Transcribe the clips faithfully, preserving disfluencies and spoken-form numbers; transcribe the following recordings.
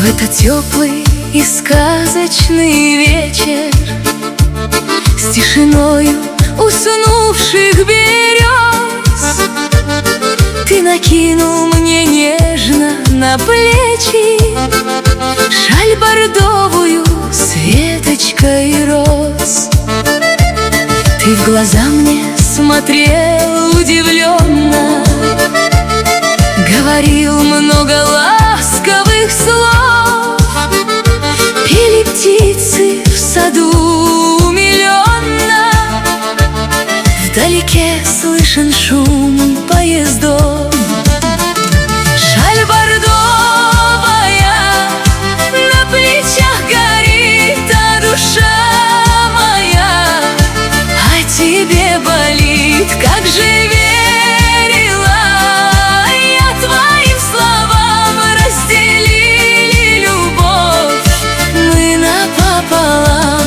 В этот теплый и сказочный вечер, с тишиною уснувших берез, ты накинул мне нежно на плечи шаль бордовую с веточкой роз. Ты в глаза мне смотрел удивленно, говорил много ласковых слов, пели птицы в саду умиленно, вдалеке слышен шум поездов. Шаль бордовая на плечах горит, а душа моя о тебе болит. Как же верила я твоим словам, разделили любовь мы напополам.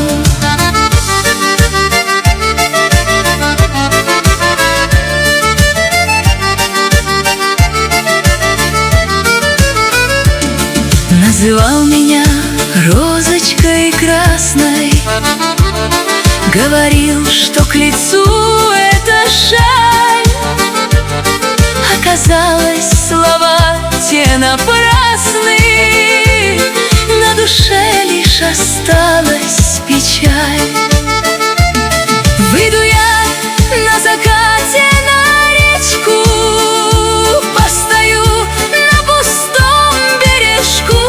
Называл меня розочкой красной, говорил, что к лицу эта шаль. Оказалось, слова те напрасны, на душе лишь осталась печаль. Выйду я на закате на речку, постою на пустом бережку.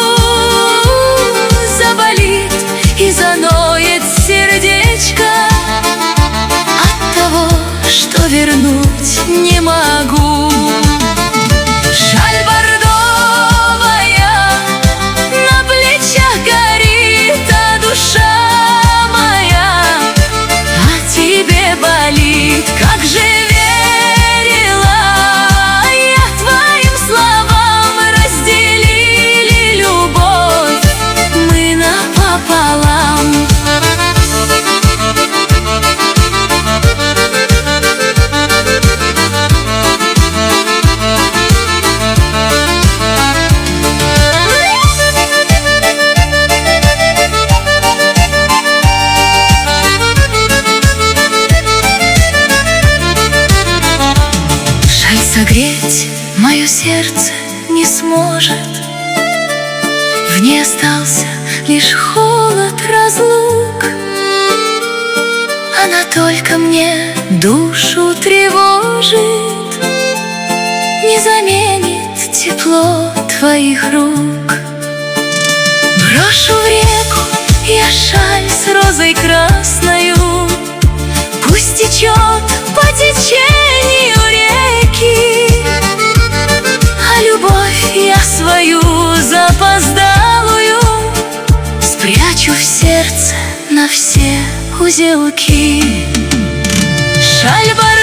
Заболит и заноет сердечко от того, что вернуть не могу. Шаль бордовая на плечах горит, а душа моя о тебе болит. Как же верила я твоим словам, разделили любовь мы напополам. Согреть мое сердце не сможет, в ней остался лишь холод разлук. Она только мне душу тревожит, не заменит тепло твоих рук. Брошу в реку я шаль с розой красною, пусть течет по течению реки, а любовь я свою запоздалую спрячу в сердце на все узелки. Шаль